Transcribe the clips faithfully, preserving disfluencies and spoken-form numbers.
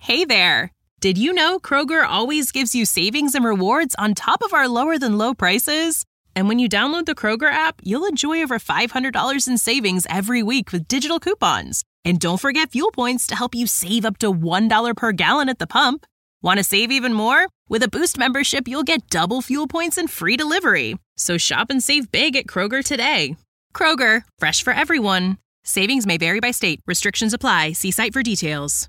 Hey there! Did you know Kroger always gives you savings and rewards on top of our lower-than-low prices? And when you download the Kroger app, you'll enjoy over five hundred dollars in savings every week with digital coupons. And don't forget fuel points to help you save up to one dollar per gallon at the pump. Want to save even more? With a Boost membership, you'll get double fuel points and free delivery. So shop and save big at Kroger today. Kroger, fresh for everyone. Savings may vary by state. Restrictions apply. See site for details.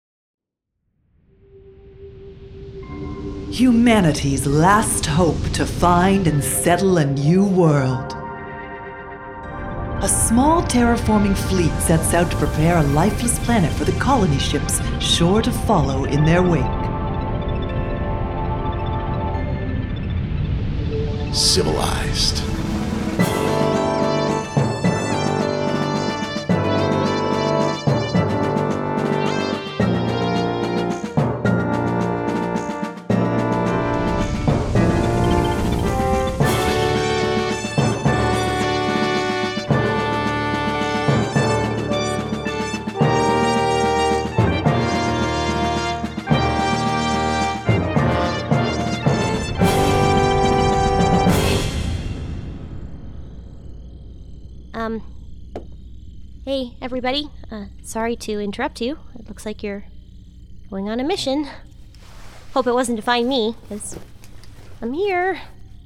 Humanity's last hope to find and settle a new world. A small terraforming fleet sets out to prepare a lifeless planet for the colony ships sure to follow in their wake. Civilized. Um, hey, everybody. Uh, sorry to interrupt you. It looks like you're going on a mission. Hope it wasn't to find me, because I'm here.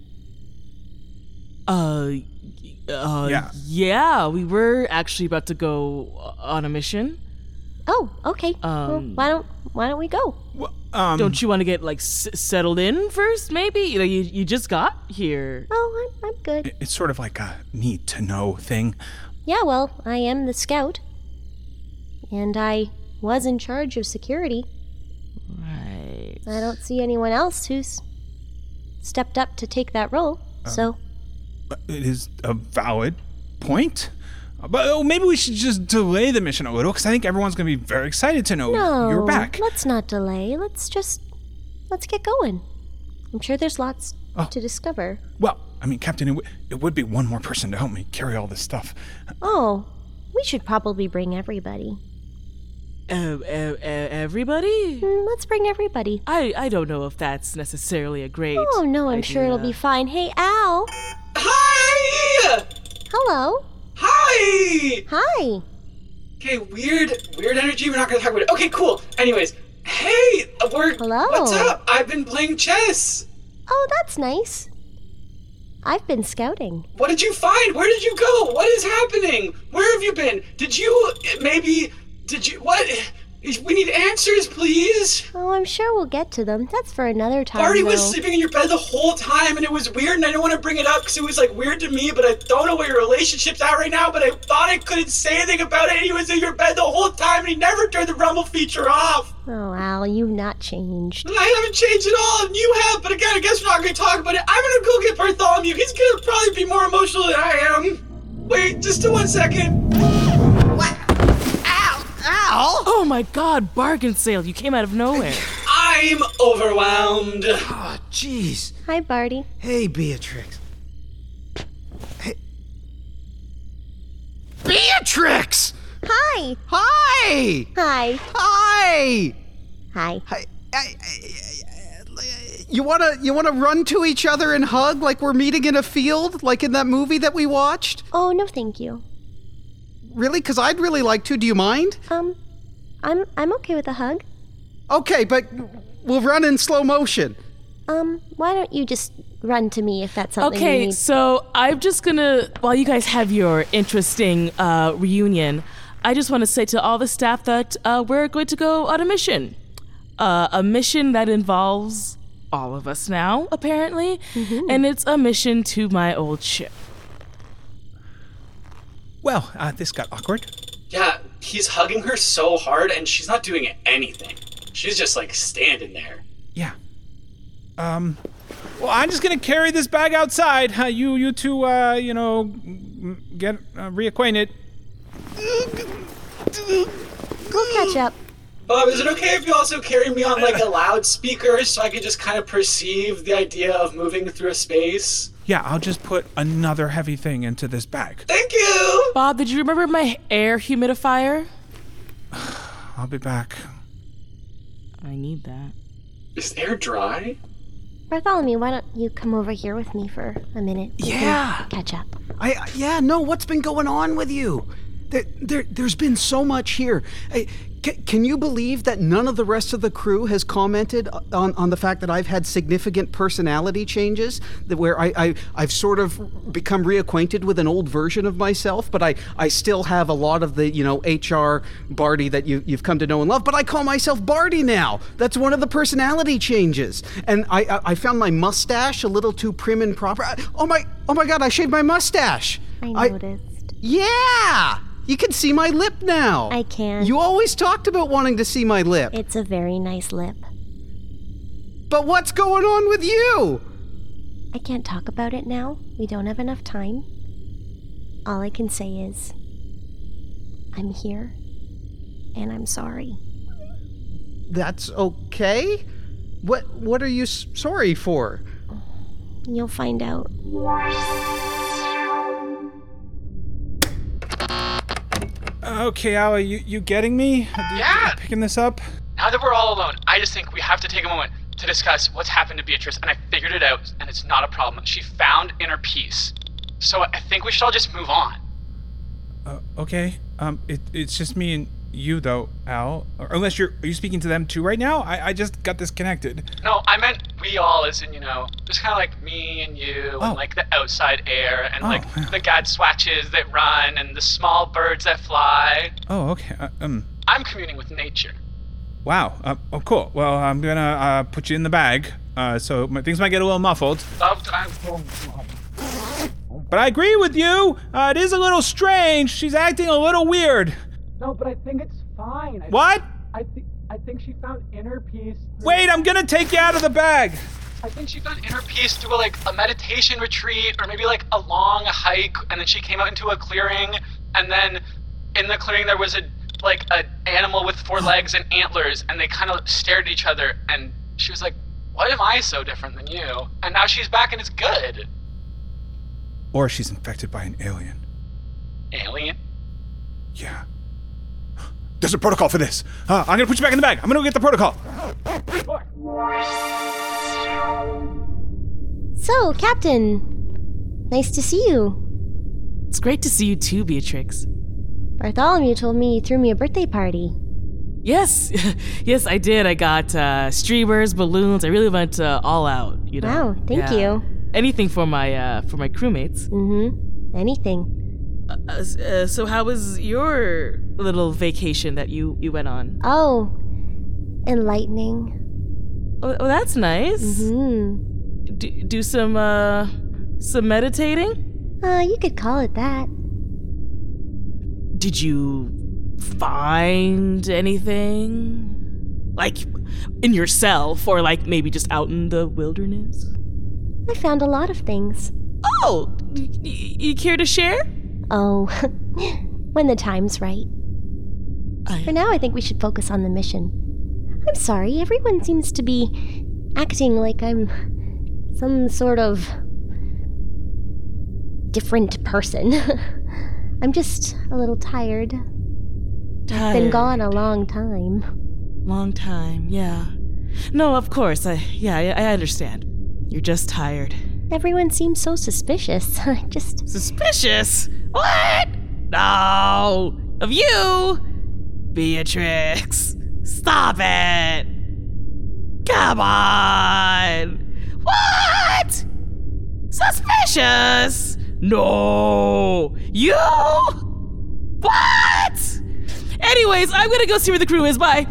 Uh, uh, Yeah. yeah, we were actually about to go on a mission. Oh, okay. Um, well, why don't why don't we go? Well, um, Don't you want to get, like, s- settled in first, maybe? You know, you, you just got here. Oh, I'm, I'm good. it's sort of like a need to know thing. Yeah, well, I am the scout. And I was in charge of security. Right. I don't see anyone else who's stepped up to take that role, so... It is a valid point. But oh, maybe we should just delay the mission a little, because I think everyone's going to be very excited to know No, you're back. let's not delay. Let's just... Let's get going. I'm sure there's lots Oh. to discover. Well, I mean, Captain, it, w- it would be one more person to help me carry all this stuff. Oh, we should probably bring everybody. Uh, uh, uh, everybody? Mm, let's bring everybody. I, I don't know if that's necessarily a great Oh, no, I'm sure it'll idea. be fine. Hey, Al. Hi! Hello. Hi! Hi. Okay, weird, weird energy. We're not gonna talk about it. Okay, cool. Anyways, hey, we're. Hello. What's up? I've been playing chess. Oh, that's nice. I've been scouting. What did you find? Where did you go? What is happening? Where have you been? Did you maybe? Did you what? We need answers, please. Oh, I'm sure we'll get to them. That's for another time. Marty was though. sleeping in your bed the whole time, and it was weird, and I didn't want to bring it up because it was like weird to me, but I don't know where your relationship's at right now, but I thought I couldn't say anything about it, and he was in your bed the whole time, and he never turned the Rumble feature off. Oh, Al, you've not changed. I haven't changed at all, and you have, but again, I guess we're not going to talk about it. I'm going to go get Bartholomew. He's going to probably be more emotional than I am. Wait, just a one second. Oh my god, bargain sale. You came out of nowhere. I'm overwhelmed. Oh, jeez. Hi, Barty. Hey, Beatrix. Hey. Beatrix! Hi. Hi! Hi. Hi! Hi. Hi. I, I, I, you wanna you wanna run to each other and hug like we're meeting in a field, like in that movie that we watched? Oh, no, thank you. Really? Because I'd really like to. Do you mind? Um, I'm I'm okay with a hug. Okay, but we'll run in slow motion. Um, why don't you just run to me if that's something you Okay, need? so I'm just gonna, while you guys have your interesting uh, reunion, I just want to say to all the staff that uh, we're going to go on a mission. Uh, a mission that involves all of us now, apparently, Mm-hmm. and it's a mission to my old ship. Well, uh, this got awkward. Yeah, he's hugging her so hard, and she's not doing anything. She's just like standing there. Yeah. Um, well, I'm just gonna carry this bag outside. Uh, you, you two, uh, you know, m- get uh, reacquainted. We'll catch up. Bob, is it okay if you also carry me on like a loudspeaker so I can just kind of perceive the idea of moving through a space? Yeah, I'll just put another heavy thing into this bag. Thank you! Bob, did you remember my air humidifier? I'll be back. need that. Is the air dry? Bartholomew, why don't you come over here with me for a minute? We can Yeah. catch up. I, I yeah, no, what's been going on with you? There, there, there's been so much here. Hey, c- can you believe that none of the rest of the crew has commented on, on the fact that I've had significant personality changes? That where I, I, I've sort of become reacquainted with an old version of myself, but I, I still have a lot of the, you know, H R Barty that you, you've come to know and love, but I call myself Barty now. That's one of the personality changes. And I, I, I found my mustache a little too prim and proper. I, oh my, oh my God, I shaved my mustache. I noticed. Yeah! You can see my lip now. I can. You always talked about wanting to see my lip. It's a very nice lip. But what's going on with you? I can't talk about it now. We don't have enough time. All I can say is, I'm here, and I'm sorry. That's okay? What What are you s- sorry for? You'll find out. Okay, Allie, you, you getting me? Yeah. Picking this up? Now that we're all alone, I just think we have to take a moment to discuss what's happened to Beatrice, and I figured it out, and it's not a problem. She found inner peace. So I think we should all just move on. Uh, okay. Um, it, it's just me and you, though, Al. Or unless you're... Are you speaking to them, too, right now? I, I just got disconnected. No, I meant we all, as in, you know, just kind of like me and you, Oh. and like the outside air, and Oh. like the gadswatches that run, and the small birds that fly. Oh, okay. Uh, um... I'm communing with nature. Wow. Uh, oh, cool. Well, I'm gonna uh, put you in the bag, uh, so my, things might get a little muffled. Loved, I'm... But I agree with you. Uh, it is a little strange. She's acting a little weird. No, but I think it's fine. I, What? I think I think she found inner peace. Wait, I'm gonna take you out of the bag. I think she found inner peace through like a meditation retreat, or maybe like a long hike, and then she came out into a clearing, and then in the clearing there was a like an animal with four legs and antlers, and they kind of stared at each other, and she was like, "Why am I so different than you?" And now she's back, and it's good. Or she's infected by an alien. Alien? Yeah. There's a protocol for this. Uh, I'm gonna put you back in the bag. I'm gonna go get the protocol. So, Captain, nice to see you. It's great to see you too, Beatrix. Bartholomew told me you threw me a birthday party. Yes, yes, I did. I got uh, streamers, balloons. I really went uh, all out. You know. Wow, thank you. Anything for my uh, for my crewmates. Mm-hmm. Anything. Uh, uh, so how was your little vacation that you you went on? Oh, enlightening. Oh, oh that's nice. Hmm. Do, do some uh some meditating? Uh, you could call it that. Did you find anything? Like in yourself, or like maybe just out in the wilderness? I found a lot of things. Oh, y- y- you care to share? Oh, when the time's right. I- For now, I think we should focus on the mission. I'm sorry, everyone seems to be acting like I'm some sort of different person. I'm just a little tired. I've been gone a long time. Long time, yeah. No, of course. I yeah, I, I understand. You're just tired. Everyone seems so suspicious. I just... Suspicious? What? No! Of you? Beatrix. Stop it! Come on! What? Suspicious? No! You? What? Anyways, I'm gonna go see where the crew is. Bye.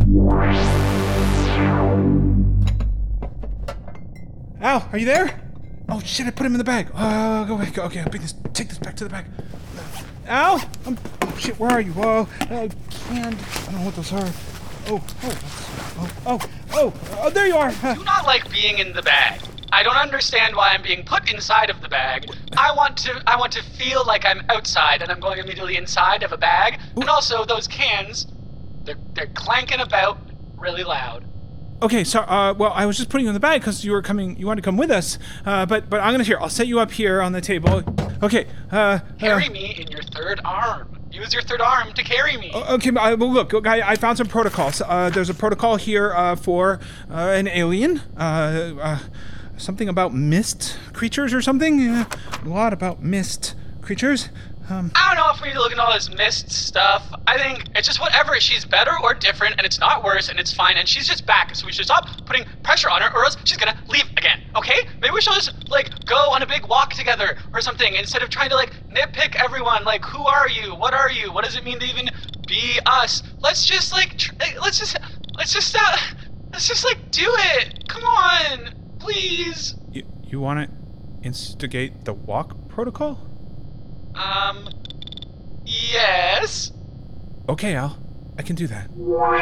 Al, are you there? Oh shit! I put him in the bag. Uh, go away. Go, okay, I'll bring this. Take this back to the bag. Al, I'm, oh shit! Where are you? Whoa! I can't. I don't know what those are. Oh, oh, that's, oh, oh, oh, oh! There you are. I do not like being in the bag. I don't understand why I'm being put inside of the bag. I want to I want to feel like I'm outside, and I'm going immediately inside of a bag. Ooh. And also those cans, they're they're clanking about really loud. Okay, so uh, well, I was just putting you in the bag because you were coming. You wanted to come with us. Uh, but but I'm gonna here. I'll set you up here on the table. Okay. Uh, Carry uh, me in your third arm. use your third arm to carry me. Uh, okay, uh, well, look, look I, I found some protocols. Uh, there's a protocol here uh, for uh, an alien. Uh, uh, something about mist creatures or something. Uh, a lot about mist creatures. Um, I don't know if we need to look into all this mist stuff. I think it's just whatever. She's better or different, and it's not worse, and it's fine, and she's just back, so we should stop putting pressure on her, or else she's gonna leave again, okay? Maybe we should just, like, go on a big walk together or something, instead of trying to, like, nitpick everyone. Like, who are you? What are you? What does it mean to even be us? Let's just, like, tr- let's just, let's just, uh, let's just, like, do it. Come on, please. you, you want to instigate the walk protocol? Um, yes. Okay, Al. I can do that.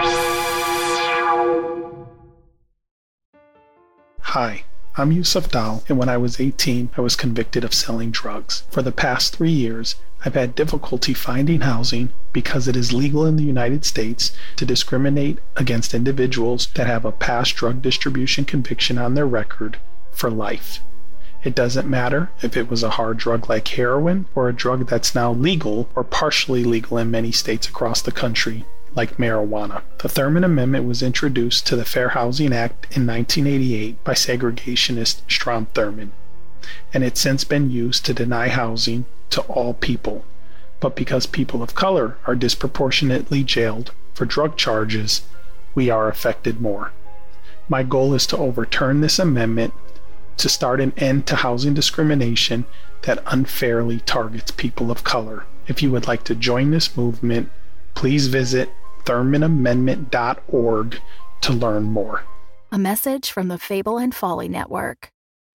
Hi, I'm Yusuf Dal, and when I was eighteen, I was convicted of selling drugs. For the past three years, I've had difficulty finding housing because it is legal in the United States to discriminate against individuals that have a past drug distribution conviction on their record for life. It doesn't matter if it was a hard drug like heroin or a drug that's now legal or partially legal in many states across the country, like marijuana. The Thurman Amendment was introduced to the Fair Housing Act in nineteen eighty-eight by segregationist Strom Thurmond, and it's since been used to deny housing to all people. But because people of color are disproportionately jailed for drug charges, we are affected more. My goal is to overturn this amendment to start an end to housing discrimination that unfairly targets people of color. If you would like to join this movement, please visit thurman amendment dot org to learn more. A message from the Fable and Folly Network.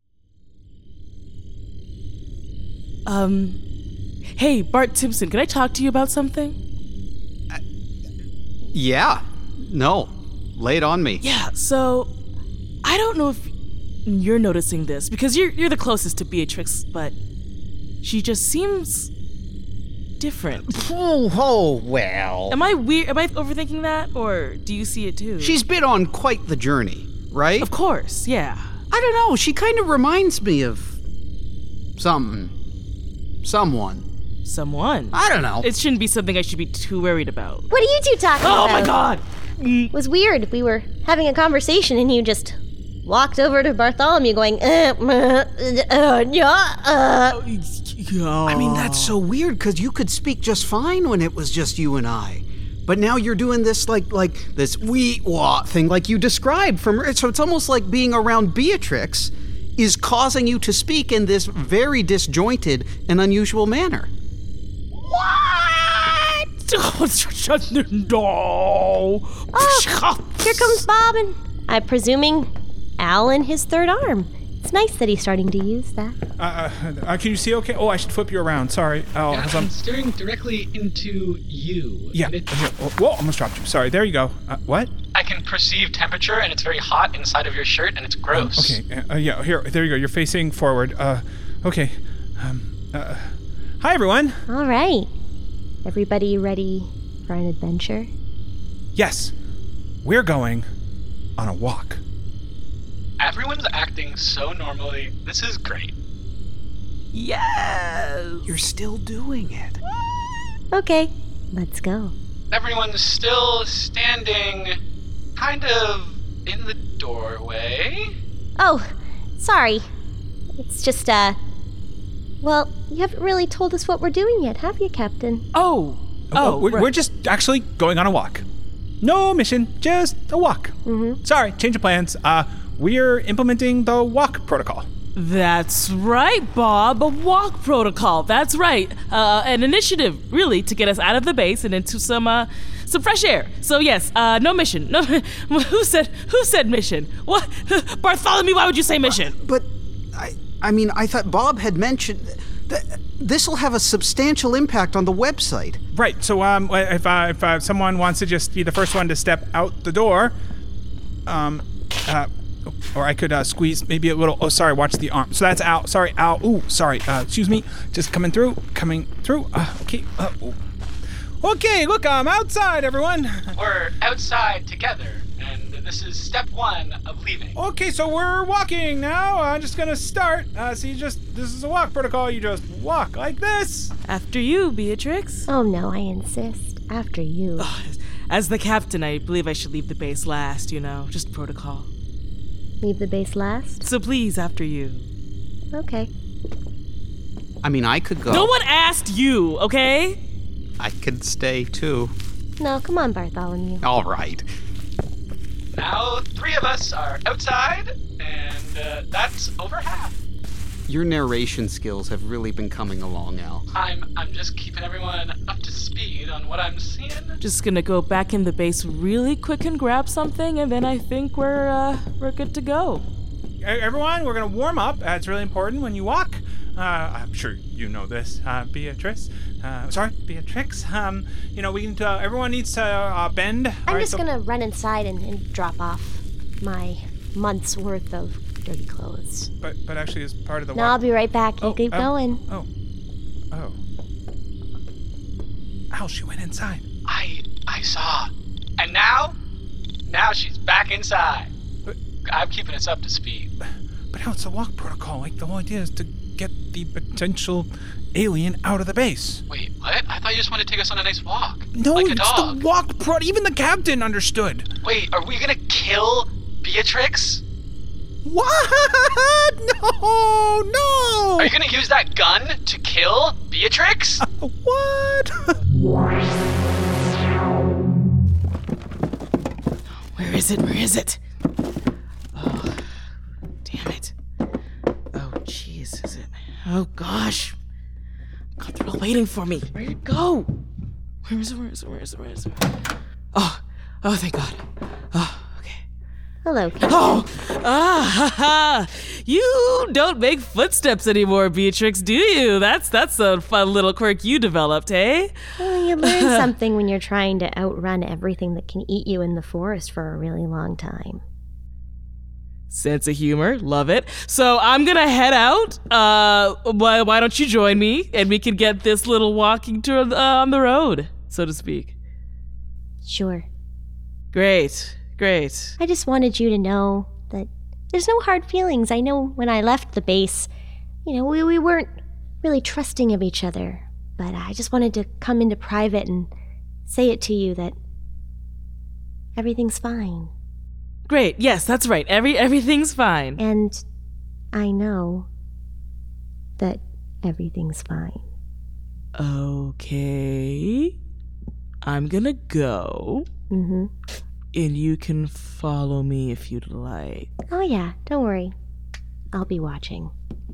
Um, hey, Bart Simpson, can I talk to you about something? Uh, yeah. No. Lay it on me. Yeah, so I don't know if you're noticing this, because you're you're the closest to Beatrix, but she just seems different. Oh, oh, well. Am I weird? Am I overthinking that, or do you see it too? She's been on quite the journey, right? Of course, yeah. I don't know. She kind of reminds me of something. Someone. Someone? I don't know. It shouldn't be something I should be too worried about. What are you two talking Oh about? my god! It was weird. We were having a conversation and you just walked over to Bartholomew going, uh, uh, uh, yeah, uh. I mean, that's so weird, because you could speak just fine when it was just you and I. But now you're doing this, like, like this wee-wah thing like you described from, so it's almost like being around Beatrix is causing you to speak in this very disjointed and unusual manner. What? No. Oh, here comes Bob, and I'm presuming Al and his third arm. It's nice that he's starting to use that. Uh, uh, uh, can you see okay? Oh, I should flip you around. Sorry. Oh, Yeah, I'm I'm staring directly into you. Yeah. and it- Here. Whoa, almost dropped you. Sorry. There you go. Uh, what? I can perceive temperature, and it's very hot inside of your shirt, and it's gross. Okay. Uh, yeah. Here. There you go. You're facing forward. Uh, okay. Um. Uh, hi, everyone. All right. Everybody ready for an adventure? Yes. We're going on a walk. Everyone's acting so normally. This is great. Yes! You're still doing it. Okay, let's go. Everyone's still standing kind of in the doorway. Oh, sorry. It's just, uh... Well, you haven't really told us what we're doing yet, have you, Captain? Oh! Oh, we're, right. we're just actually going on a walk. No mission, just a walk. Mm-hmm. Sorry, change of plans. Uh, we're implementing the walk protocol. That's right, Bob. A walk protocol. That's right. Uh, an initiative, really, to get us out of the base and into some uh, some fresh air. So yes, uh, no mission. No. Who said Who said mission? What? Bartholomew, why would you say mission? But, I, I mean, I thought Bob had mentioned that this will have a substantial impact on the website. Right. So, um, if uh, if uh, someone wants to just be the first one to step out the door, um, uh, or I could uh, squeeze maybe a little. Oh, sorry. Watch the arm. So that's Al. Sorry, Al. Ooh, sorry. Uh, excuse me. Just coming through. Coming through. Uh, okay. Uh, okay. Look, I'm outside, everyone. We're outside together, and This is step one of leaving. Okay, so we're walking now. I'm just gonna start. Uh, so you just, this is a walk protocol. You just walk like this. After you, Beatrix. Oh no, I insist. After you. As the captain, I believe I should leave the base last, you know, just protocol. Leave the base last? So please, after you. Okay. I mean, I could go. No one asked you, okay? I could stay too. No, come on, Bartholomew. All right. Now three of us are outside, and uh, that's over half. Your narration skills have really been coming along, Al. I'm I'm just keeping everyone up to speed on what I'm seeing. Just gonna go back in the base really quick and grab something, and then I think we're uh, we're good to go. Everyone, we're gonna warm up. Uh, it's really important when you walk. Uh, I'm sure you know this, uh, Beatrice. Uh, sorry, Beatrix. Um, you know, we need to, uh, everyone needs to uh, bend. I'm All right, just so- gonna run inside and, and drop off my month's worth of dirty clothes. But but actually, as part of the No, walk. I'll be right back. You Oh, keep um, going. Oh. Oh. Al, she went inside. I I saw. And now? Now she's back inside. But- I'm keeping us up to speed. But Al, it's a walk protocol. Like, the whole idea is to get the potential alien out of the base. Wait, what? I thought you just wanted to take us on a nice walk. No, like a it's dog. the walk pro. Even the captain understood. Wait, are we gonna kill Beatrix? What? No, no. Are you gonna use that gun to kill Beatrix? What? Where is it? Where is it? Oh, damn it. Oh, jeez, is it? Oh, gosh. God, they're all waiting for me. Where'd it go? Where is it? Where is it? Where is it? Where is it? Oh, oh, thank God. Oh, okay. Hello, Captain. Oh, ah, ha, ha. You don't make footsteps anymore, Beatrix, do you? That's that's a fun little quirk you developed, eh? Well, you learn something when you're trying to outrun everything that can eat you in the forest for a really long time. Sense of humor, love it. So I'm gonna head out. Uh, why, why don't you join me and we can get this little walking tour uh, on the road, so to speak. Sure. Great, great. I just wanted you to know that there's no hard feelings. I know when I left the base, you know, we, we weren't really trusting of each other. But I just wanted to come into private and say it to you that everything's fine. Great, yes, that's right. Every everything's fine. And I know that everything's fine. Okay. I'm gonna go. Mm-hmm. And you can follow me if you'd like. Oh yeah, don't worry. I'll be watching.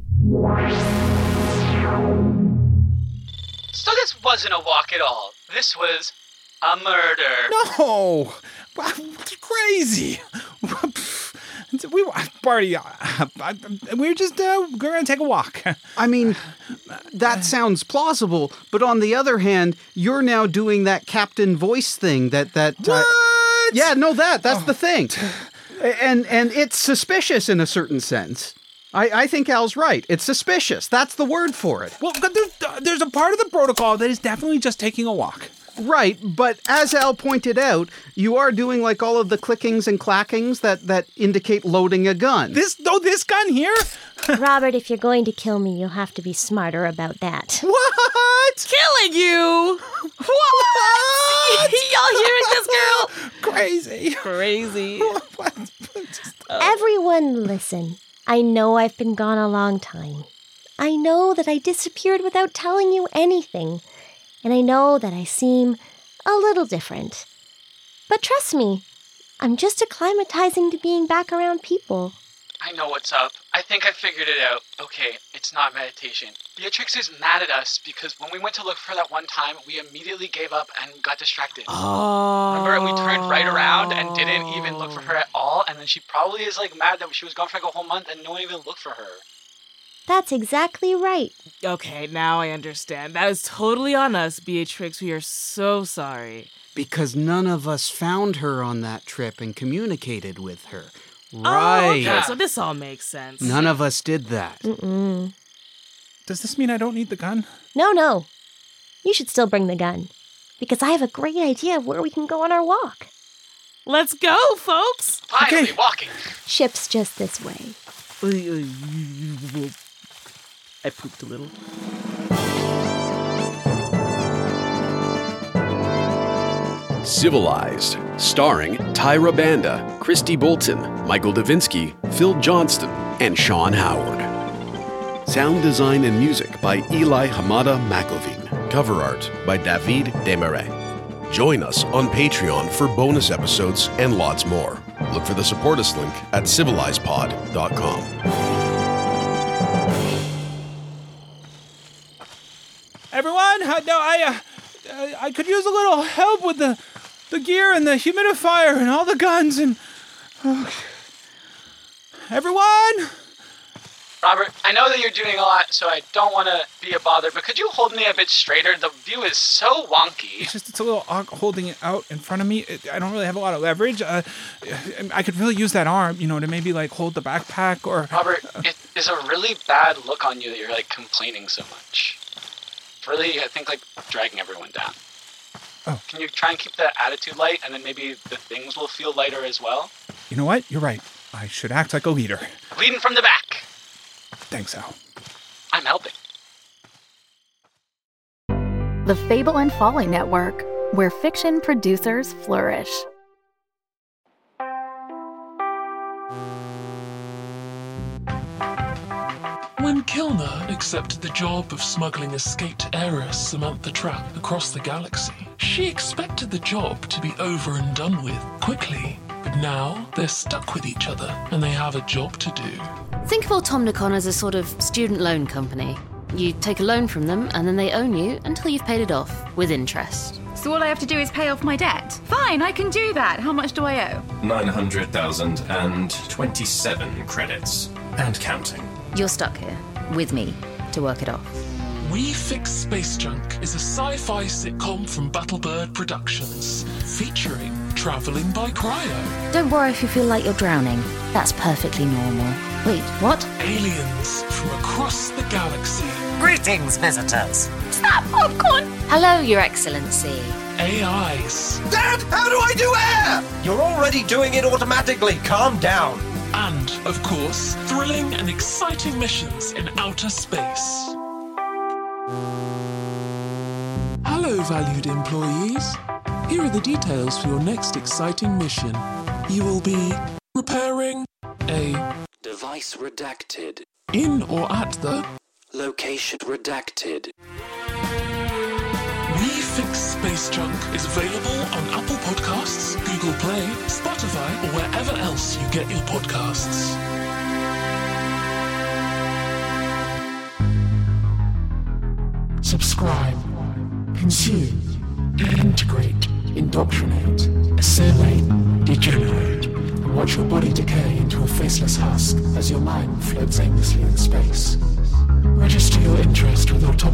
So this wasn't a walk at all. This was a murder. No. That's crazy. We were, Barty, uh, we were just uh, going to take a walk. I mean, that sounds plausible, but on the other hand, you're now doing that captain voice thing that that. What? Uh, yeah, no, that that's Oh. the thing, and and it's suspicious in a certain sense. I, I think Al's right. It's suspicious. That's the word for it. Well, but there's, there's a part of the protocol that is definitely just taking a walk. Right, but as Al pointed out, you are doing like all of the clickings and clackings that, that indicate loading a gun. This, no, this gun here? Robert, if you're going to kill me, you'll have to be smarter about that. What? Killing you? What? Y'all hearing this, girl? Crazy. Crazy. Everyone listen. I know I've been gone a long time. I know that I disappeared without telling you anything. And I know that I seem a little different. But trust me, I'm just acclimatizing to being back around people. I know what's up. I think I figured it out. Okay, it's not meditation. Beatrix is mad at us because when we went to look for her that one time, we immediately gave up and got distracted. Oh. Remember, and we turned right around and didn't even look for her at all, and then she probably is like mad that she was gone for like a whole month and no one even looked for her. That's exactly right. Okay, now I understand. That is totally on us, Beatrix. We are so sorry. Because none of us found her on that trip and communicated with her. Oh, Right. okay, Yeah. so this all makes sense. None of us did that. Mm-mm. Does this mean I don't need the gun? No, no. You should still bring the gun. Because I have a great idea of where we can go on our walk. Let's go, folks. Finally, Okay. walking. Ship's just this way. I pooped a little. Civilized, starring Tyra Banda, Christy Bolton, Michael Davinsky, Phil Johnston, and Sean Howard. Sound design and music by Eli Hamada McIlveen. Cover art by David Desmarais. Join us on Patreon for bonus episodes and lots more. Look for the support us link at civilized pod dot com. Everyone, uh, no, I, uh, uh, I could use a little help with the, the gear and the humidifier and all the guns and. Uh, everyone. Robert, I know that you're doing a lot, so I don't want to be a bother, but could you hold me a bit straighter? The view is so wonky. It's just, it's a little awkward holding it out in front of me. It, I don't really have a lot of leverage. Uh, I could really use that arm, you know, to maybe, like, hold the backpack or... Robert, it is a really bad look on you that you're, like, complaining so much. Really, I think, like, dragging everyone down. Oh. Can you try and keep the attitude light, and then maybe the things will feel lighter as well? You know what? You're right. I should act like a leader. Leading from the back. Thanks, Al. I'm helping. The Fable and Folly Network, where fiction producers flourish. When Kilner accepted the job of smuggling escaped heiress Samantha Trapp across the galaxy, she expected the job to be over and done with quickly. But now they're stuck with each other and they have a job to do. Think of Automnicon as a sort of student loan company. You take a loan from them and then they own you until you've paid it off, with interest. So all I have to do is pay off my debt? Fine, I can do that. How much do I owe? nine hundred thousand twenty-seven credits. And counting. You're stuck here, with me, to work it off. We Fix Space Junk is a sci-fi sitcom from Battlebird Productions, featuring Traveling by Cryo. Don't worry if you feel like you're drowning. That's perfectly normal. Wait, what? Aliens from across the galaxy. Greetings, visitors. Is that popcorn? Hello, Your Excellency. A Is. Dad, how do I do air? You're already doing it automatically. Calm down. And, of course, thrilling and exciting missions in outer space. Hello, valued employees. Here are the details for your next exciting mission. You will be repairing a Device redacted. in or at the Location redacted. We Fix Space Junk is available on Apple Podcasts, Google Play, Spotify, or wherever else you get your podcasts. Subscribe, consume, integrate, indoctrinate, assimilate, degenerate, and watch your body decay into a faceless husk as your mind floats aimlessly in space. Register your interest with Automnicon